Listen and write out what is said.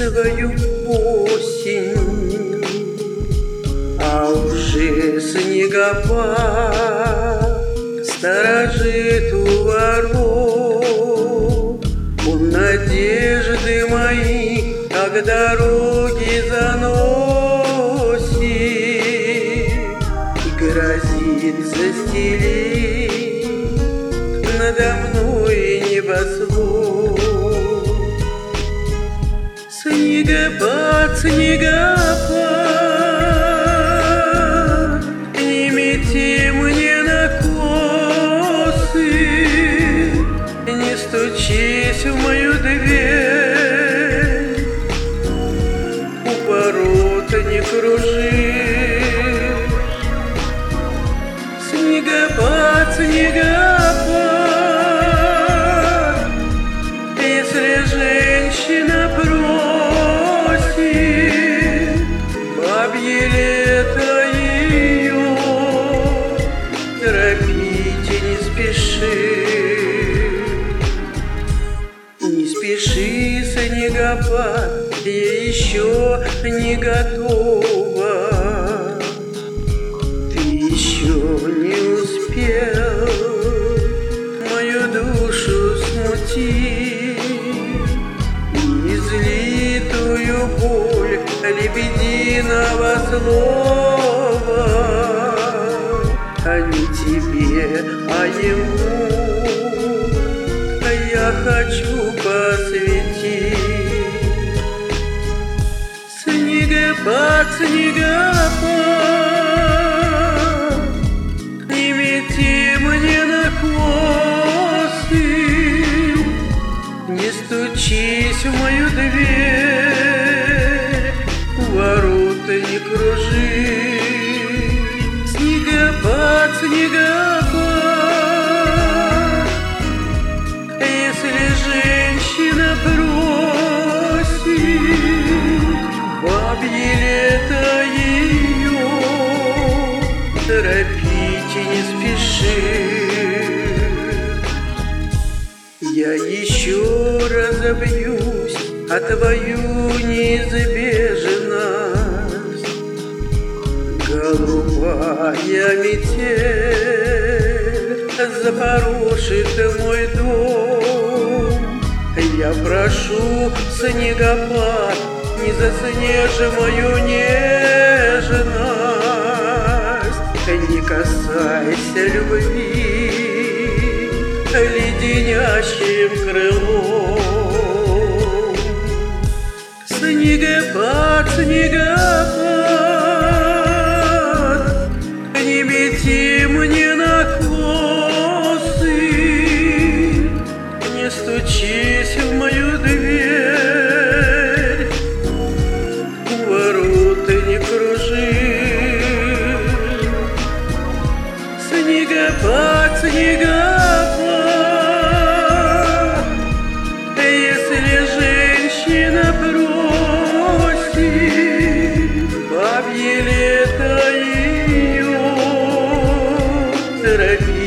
свою осень, а уже снегопад сторожит у ворот. Он надежды мои, как дороги заносит, и грозит застелить надо мной небосвод. Снегопад, снегопад, не мети мне на косы, не стучись в мою дверь, у ворот не кружи. Снегопад, снегопад, если женщина просит бабье лето ее, торопите, не спеши. Не спеши, снегопад, я еще не готова. Ты еще не успел мою душу смутить, излитую боль лебединого слова, а не тебе, а ему я хочу посвятить. Снегопад, снегопад, не мети мне на косы, не стучись в мою дверь, ворота не кружи. Снегопад, снегопад, если женщина просит бабье лето ее, торопите, не спеши. Я еще разобьюсь о твою неизбежность. Голубая метель запорошит мой дом. Я прошу, снегопад, не заснежи мою нежность, не касайся любви леденящим крылом. Снегопад, снегопад, не мети мне на косы, не стучись в мою дверь, ворота не кружи. Снегопад, снегопад, если женщина просит бабье лето ее, торопи.